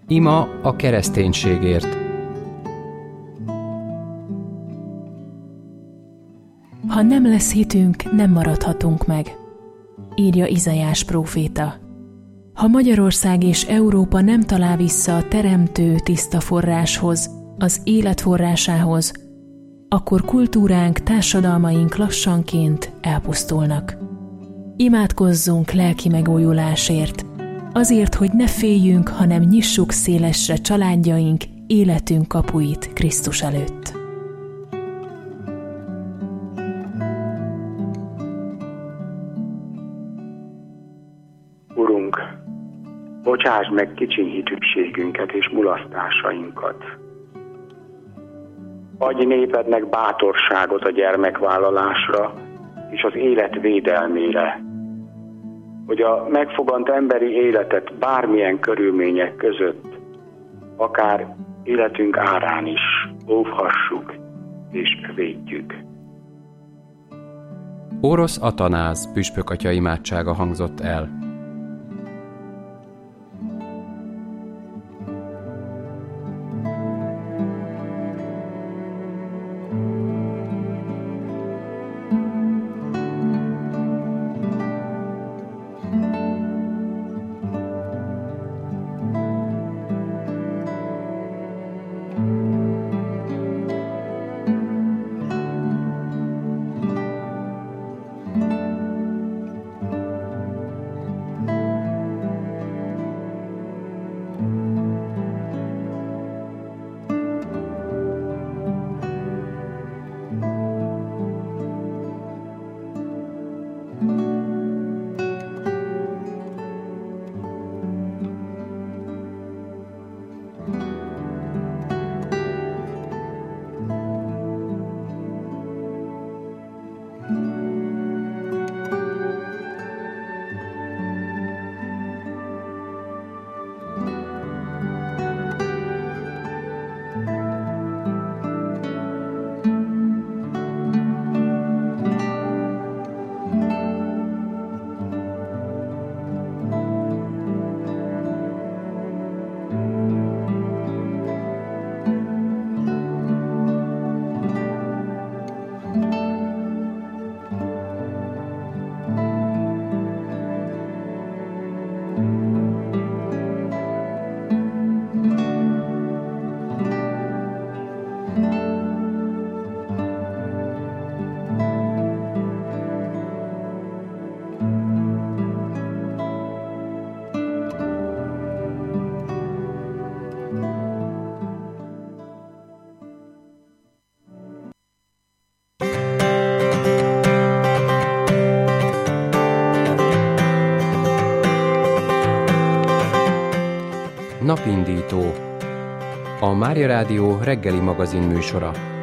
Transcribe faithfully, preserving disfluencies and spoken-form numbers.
Ima a kereszténységért. Ha nem lesz hitünk, nem maradhatunk meg, írja Izaiás próféta. Ha Magyarország és Európa nem talál vissza a teremtő tiszta forráshoz, az élet forrásához, akkor kultúránk, társadalmaink lassanként elpusztulnak. Imádkozzunk lelki megújulásért, azért, hogy ne féljünk, hanem nyissuk szélesre családjaink, életünk kapuit Krisztus előtt. Urunk, bocsásd meg kicsi hitűségünket és mulasztásainkat. Adj népednek bátorságot a gyermekvállalásra és az élet védelmére, hogy a megfogant emberi életet bármilyen körülmények között, akár életünk árán is óvhassuk és védjük. Orosz Atanáz püspökatya imádsága hangzott el. Napindító, a Mária Rádió reggeli magazin műsora.